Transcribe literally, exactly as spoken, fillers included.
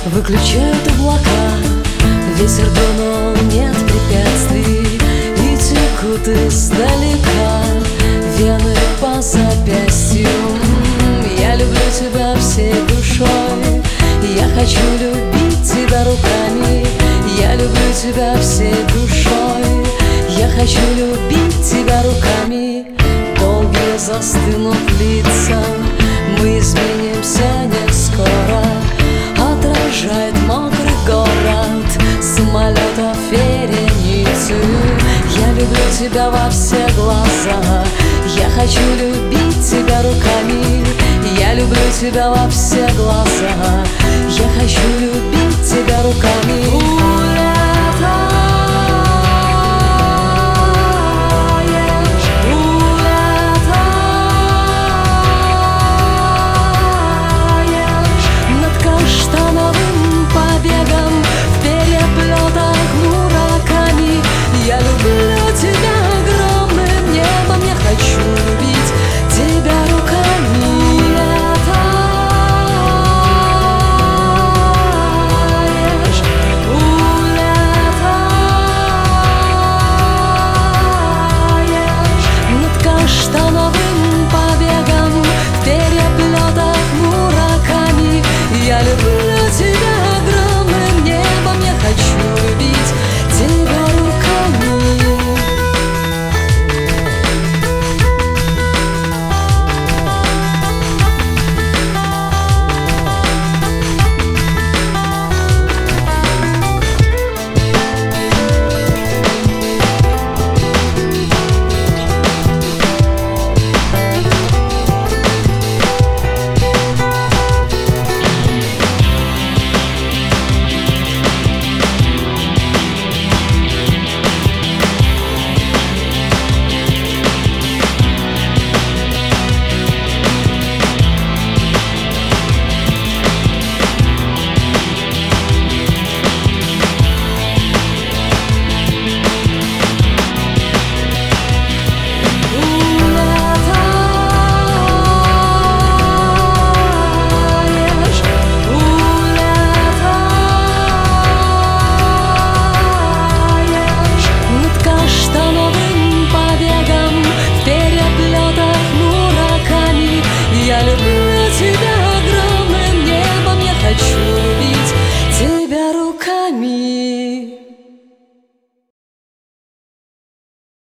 Выключают облака, ветер дунул, нет препятствий, и текут издалека вены по запястью. Я люблю тебя всей душой, я хочу любить тебя руками. Я люблю тебя всей душой, я хочу любить тебя руками. Долгие застынут лица, мы изменимся не скоро. Отражает мокрый город самолетов вереницу. Я люблю тебя во все глаза, я хочу любить тебя руками. Я люблю тебя во все глаза, я хочу любить тебя руками.